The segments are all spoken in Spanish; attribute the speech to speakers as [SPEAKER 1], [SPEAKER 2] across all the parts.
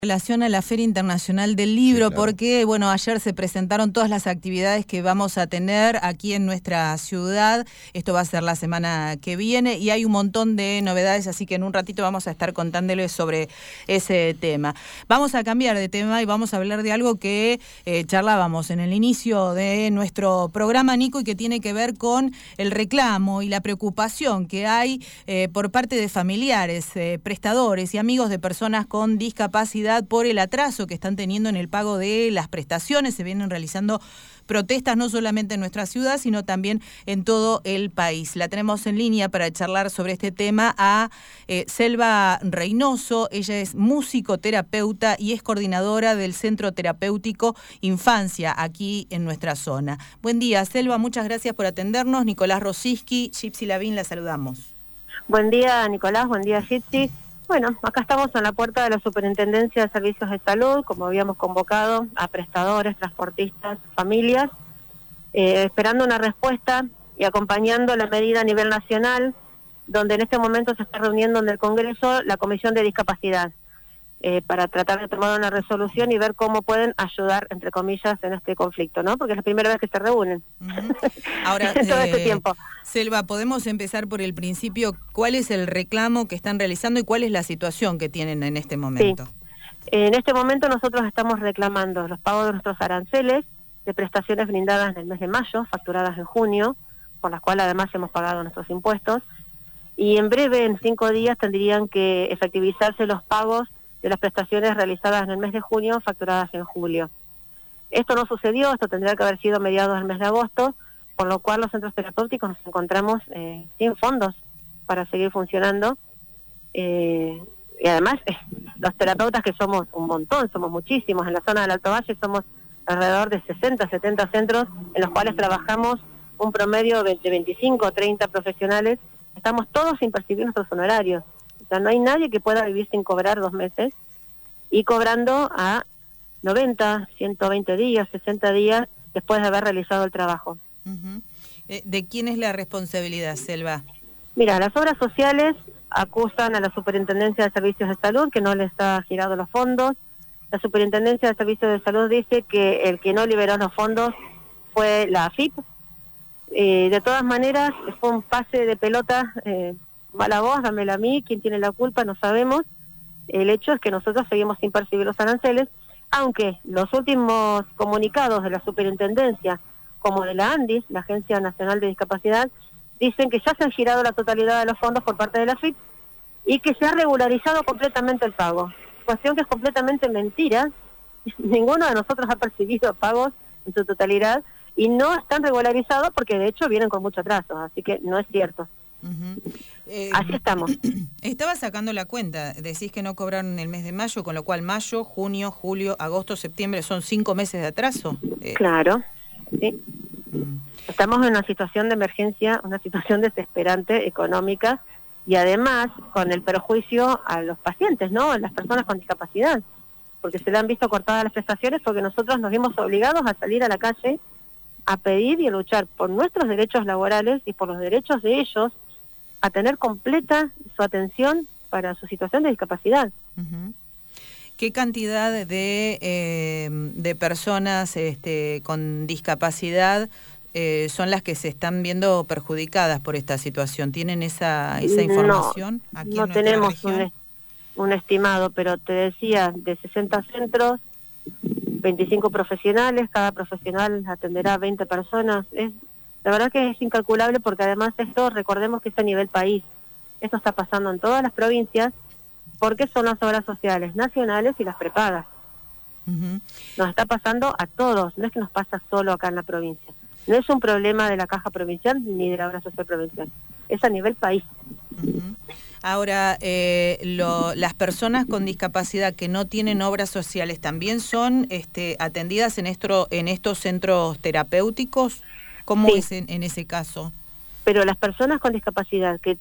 [SPEAKER 1] Relación a la Feria Internacional del Libro,
[SPEAKER 2] Sí, claro.
[SPEAKER 1] porque bueno, ayer se presentaron todas las actividades que vamos a tener aquí en nuestra ciudad. Esto va a ser la semana que viene y hay un montón de novedades, así que en un ratito vamos a estar contándoles sobre ese tema. Vamos a cambiar de tema y vamos a hablar de algo que charlábamos en el inicio de nuestro programa, Nico, y que tiene que ver con el reclamo y la preocupación que hay por parte de familiares, prestadores y amigos de personas con discapacidad por el atraso que están teniendo en el pago de las prestaciones. Se vienen realizando protestas no solamente en nuestra ciudad, sino también en todo el país. La tenemos en línea para charlar sobre este tema a Selva Reynoso. Ella es musicoterapeuta y es coordinadora del Centro Terapéutico Infancia aquí en nuestra zona. Buen día, Selva, muchas gracias por atendernos. Nicolás Rosiski, Gypsy Lavín, la saludamos.
[SPEAKER 3] Buen día, Nicolás, buen día, Gypsy. Bueno, acá estamos en la puerta de la Superintendencia de Servicios de Salud, como habíamos convocado a prestadores, transportistas, familias, esperando una respuesta y acompañando la medida a nivel nacional, donde en este momento se está reuniendo en el Congreso la Comisión de Discapacidad, para tratar de tomar una resolución y ver cómo pueden ayudar, entre comillas, en este conflicto, ¿no? Porque es la primera vez que se reúnen.
[SPEAKER 1] Ahora,
[SPEAKER 3] en todo este tiempo.
[SPEAKER 1] Selva, podemos empezar por el principio. ¿Cuál es el reclamo que están realizando y cuál es la situación que tienen en este momento?
[SPEAKER 3] Sí. En este momento nosotros estamos reclamando los pagos de nuestros aranceles de prestaciones brindadas en el mes de mayo, facturadas en junio, por las cuales además hemos pagado nuestros impuestos, y en breve, en 5 días, tendrían que efectivizarse los pagos de las prestaciones realizadas en el mes de junio, facturadas en julio. Esto no sucedió, esto tendría que haber sido a mediados del mes de agosto, por lo cual los centros terapéuticos nos encontramos sin fondos para seguir funcionando. Y además, los terapeutas, que somos un montón, somos muchísimos, en la zona del Alto Valle somos alrededor de 60, 70 centros en los cuales trabajamos un promedio de 25 o 30 profesionales, estamos todos sin percibir nuestros honorarios. O sea, no hay nadie que pueda vivir sin cobrar 2 meses y cobrando a 90, 120 días, 60 días después de haber realizado el trabajo.
[SPEAKER 1] Uh-huh. ¿De quién es la responsabilidad, Selva?
[SPEAKER 3] Mira, las obras sociales acusan a la Superintendencia de Servicios de Salud que no les ha girado los fondos. La Superintendencia de Servicios de Salud dice que el que no liberó los fondos fue la AFIP. De todas maneras, fue un pase de pelota, mala voz, dámela a mí, quién tiene la culpa, no sabemos. El hecho es que nosotros seguimos sin percibir los aranceles, aunque los últimos comunicados de la Superintendencia, como de la ANDIS, la Agencia Nacional de Discapacidad, dicen que ya se han girado la totalidad de los fondos por parte de la AFIP y que se ha regularizado completamente el pago. Cuestión que es completamente mentira. Ninguno de nosotros ha percibido pagos en su totalidad y no están regularizados porque de hecho vienen con mucho atraso, así que no es cierto.
[SPEAKER 1] Uh-huh.
[SPEAKER 3] Así estamos.
[SPEAKER 1] Estaba sacando la cuenta, decís que no cobraron el mes de mayo, con lo cual mayo, junio, julio, agosto, septiembre, son 5 meses de atraso.
[SPEAKER 3] Claro, sí. Estamos en una situación de emergencia, una situación desesperante económica y además con el perjuicio a los pacientes, ¿no? A las personas con discapacidad, porque se le han visto cortadas las prestaciones porque nosotros nos vimos obligados a salir a la calle a pedir y a luchar por nuestros derechos laborales y por los derechos de ellos a tener completa su atención para su situación de discapacidad.
[SPEAKER 1] Uh-huh. ¿Qué cantidad de personas con discapacidad son las que se están viendo perjudicadas por esta situación? ¿Tienen esa información aquí
[SPEAKER 3] no
[SPEAKER 1] en nuestra
[SPEAKER 3] tenemos
[SPEAKER 1] región?
[SPEAKER 3] un estimado, pero te decía, de 60 centros, 25 profesionales, cada profesional atenderá a 20 personas. La verdad que es incalculable porque además esto, recordemos que es a nivel país. Esto está pasando en todas las provincias porque son las obras sociales nacionales y las prepagas. Uh-huh. Nos está pasando a todos, no es que nos pasa solo acá en la provincia. No es un problema de la Caja Provincial ni de la Obra Social Provincial, es a nivel país.
[SPEAKER 1] Uh-huh. Ahora, las personas con discapacidad que no tienen obras sociales, ¿también son atendidas en estos centros terapéuticos? ¿Cómo
[SPEAKER 3] sí.
[SPEAKER 1] es en ese caso?
[SPEAKER 3] Pero las personas con discapacidad que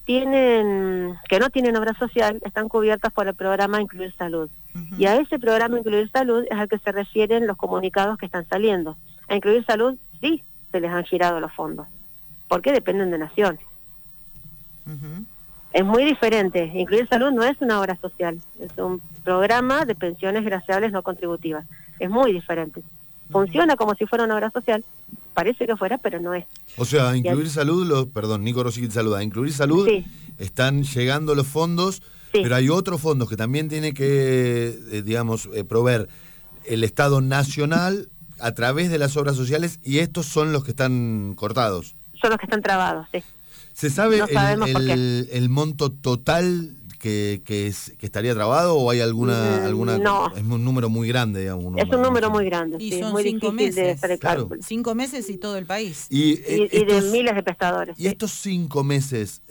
[SPEAKER 3] no tienen obra social están cubiertas por el programa Incluir Salud. Uh-huh. Y a ese programa Incluir Salud es al que se refieren los comunicados que están saliendo. A Incluir Salud sí se les han girado los fondos, porque dependen de Nación.
[SPEAKER 1] Uh-huh.
[SPEAKER 3] Es muy diferente. Incluir Salud no es una obra social, es un programa de pensiones graciables no contributivas. Es muy diferente. Funciona como si fuera una obra social, parece que fuera, pero no es.
[SPEAKER 2] O sea, Incluir Salud, perdón, Nico Rosiquín saluda, Incluir Salud,
[SPEAKER 3] sí,
[SPEAKER 2] están llegando los fondos,
[SPEAKER 3] sí,
[SPEAKER 2] pero hay otros fondos que también tiene que, proveer el Estado Nacional a través de las obras sociales, y estos son los que están cortados.
[SPEAKER 3] Son los que están trabados, sí.
[SPEAKER 2] ¿Se sabe
[SPEAKER 3] No sabemos por qué.
[SPEAKER 2] el monto total que estaría trabado, o hay alguna
[SPEAKER 3] no.
[SPEAKER 2] Es un número muy grande, digamos?
[SPEAKER 3] Es un número muy grande,
[SPEAKER 1] y
[SPEAKER 3] sí,
[SPEAKER 1] son
[SPEAKER 3] muy
[SPEAKER 1] 5
[SPEAKER 3] difícil de
[SPEAKER 1] meses.
[SPEAKER 3] hacer el
[SPEAKER 2] Claro.
[SPEAKER 3] cálculo.
[SPEAKER 1] 5 meses y todo el país.
[SPEAKER 3] Y de miles de prestadores.
[SPEAKER 2] Y estos 5 meses,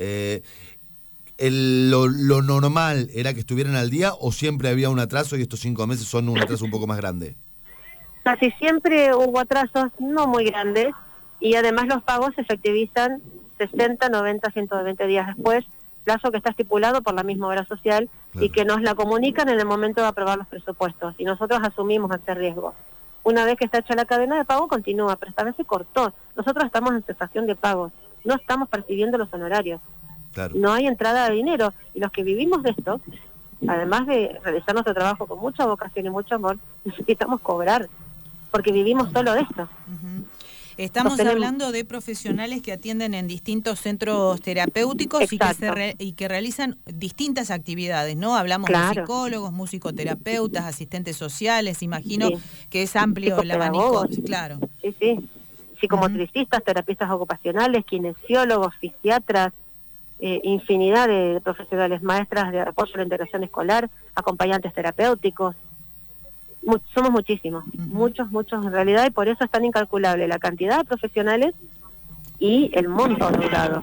[SPEAKER 2] lo normal era que estuvieran al día, o siempre había un atraso y estos 5 meses son un atraso un poco más grande?
[SPEAKER 3] Casi siempre hubo atrasos no muy grandes, y además los pagos se efectivizan 60, 90, 120 días después, plazo que está estipulado por la misma obra social, claro, y que nos la comunican en el momento de aprobar los presupuestos, y nosotros asumimos ese riesgo. Una vez que está hecha la cadena de pago, continúa, pero esta vez se cortó. Nosotros estamos en cesación de pagos, no estamos percibiendo los honorarios.
[SPEAKER 2] Claro.
[SPEAKER 3] No hay entrada de dinero, y los que vivimos de esto, además de realizar nuestro trabajo con mucha vocación y mucho amor, necesitamos cobrar, porque vivimos solo de esto.
[SPEAKER 1] Uh-huh. Estamos hablando de profesionales que atienden en distintos centros terapéuticos y que realizan distintas actividades, ¿no? Hablamos de psicólogos, musicoterapeutas, asistentes sociales, imagino que es amplio el abanico. Claro.
[SPEAKER 3] Sí, sí. Psicomotricistas, terapistas ocupacionales, kinesiólogos, fisiatras, infinidad de profesionales, maestras de apoyo a la integración escolar, acompañantes terapéuticos. Somos muchísimos, muchos en realidad, y por eso es tan incalculable la cantidad de profesionales y el monto adeudado.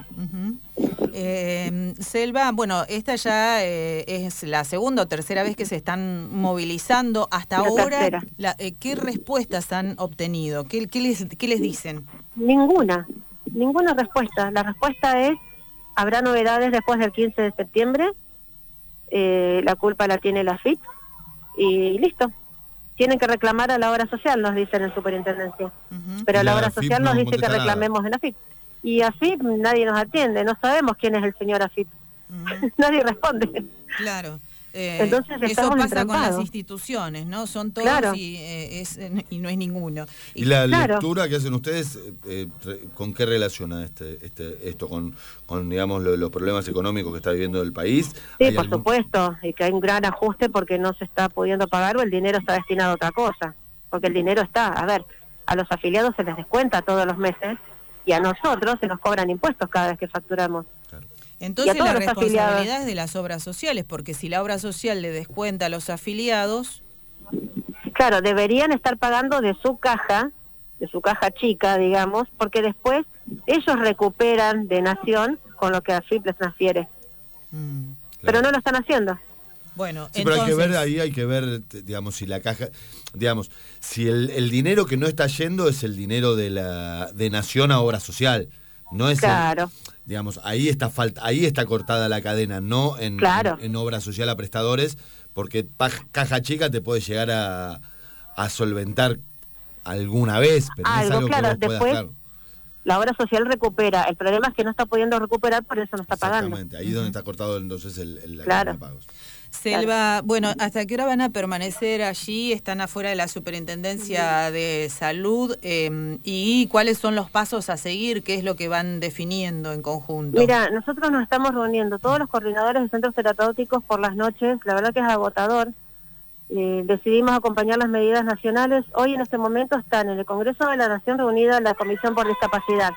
[SPEAKER 1] Selva, bueno, esta ya es la segunda o tercera vez que se están movilizando. Hasta ahora, ¿qué respuestas han obtenido? ¿Qué les dicen?
[SPEAKER 3] Ninguna respuesta. La respuesta es: habrá novedades después del 15 de septiembre, la culpa la tiene la AFIP, y listo. Tienen que reclamar a la obra social, nos dicen en superintendencia. Pero la obra social nos dice que reclamemos en AFIP. Y AFIP nadie nos atiende, no sabemos quién es el señor AFIP. Nadie responde.
[SPEAKER 1] Claro.
[SPEAKER 3] Entonces
[SPEAKER 1] eso pasa con las instituciones, ¿no? Son todos, claro, y no es ninguno.
[SPEAKER 2] ¿Y la lectura que hacen ustedes, con qué relaciona esto con digamos, los problemas económicos que está viviendo el país?
[SPEAKER 3] Sí, por supuesto, y que hay un gran ajuste porque no se está pudiendo pagar, o el dinero está destinado a otra cosa. Porque el dinero está, a los afiliados se les descuenta todos los meses, y a nosotros se nos cobran impuestos cada vez que facturamos.
[SPEAKER 2] Claro.
[SPEAKER 1] Entonces la responsabilidad es de las obras sociales, porque si la obra social le descuenta a los afiliados...
[SPEAKER 3] Claro, deberían estar pagando de su caja chica, digamos, porque después ellos recuperan de Nación con lo que AFIP les transfiere. Claro. Pero no lo están haciendo.
[SPEAKER 1] Bueno,
[SPEAKER 2] sí, entonces... pero hay que ver, digamos, si la caja, digamos, si el dinero que no está yendo es el dinero de Nación a obra social, no es
[SPEAKER 3] claro.
[SPEAKER 2] Digamos, ahí está cortada la cadena, no en obra social a prestadores, porque caja chica te puede llegar a solventar alguna vez, pero no es algo que vos puedas dar.
[SPEAKER 3] La obra social recupera, el problema es que no está pudiendo recuperar, por eso no está pagando.
[SPEAKER 2] Exactamente, ahí es donde está cortado entonces la cadena de pagos.
[SPEAKER 1] Selva, bueno, ¿hasta qué hora van a permanecer allí? ¿Están afuera de la Superintendencia de Salud? ¿Y cuáles son los pasos a seguir? ¿Qué es lo que van definiendo en conjunto?
[SPEAKER 3] Mira, nosotros nos estamos reuniendo, todos los coordinadores de centros terapéuticos por las noches, la verdad que es agotador. Decidimos acompañar las medidas nacionales. Hoy en este momento están en el Congreso de la Nación reunida la Comisión por Discapacidad.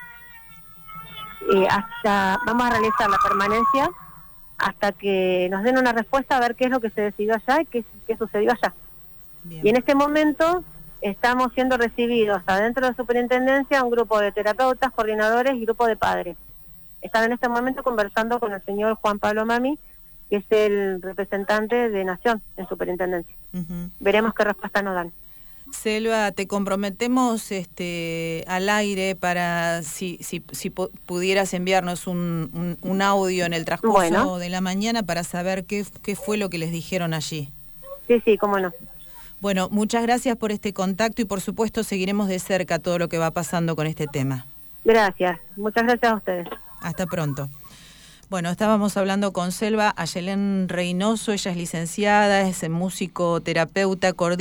[SPEAKER 3] Vamos a realizar la permanencia hasta que nos den una respuesta a ver qué es lo que se decidió allá y qué sucedió allá. Bien. Y en este momento estamos siendo recibidos adentro de la superintendencia un grupo de terapeutas, coordinadores y grupo de padres. Están en este momento conversando con el señor Juan Pablo Mami, que es el representante de Nación en superintendencia. Veremos qué respuesta nos dan.
[SPEAKER 1] Selva, te comprometemos al aire para si pudieras enviarnos un audio en el transcurso de la mañana para saber qué fue lo que les dijeron allí.
[SPEAKER 3] Sí, cómo no.
[SPEAKER 1] Bueno, muchas gracias por este contacto y por supuesto seguiremos de cerca todo lo que va pasando con este tema.
[SPEAKER 3] Gracias, muchas gracias a ustedes.
[SPEAKER 1] Hasta pronto. Bueno, estábamos hablando con Selva Ayelén Reynoso, ella es licenciada, es musicoterapeuta,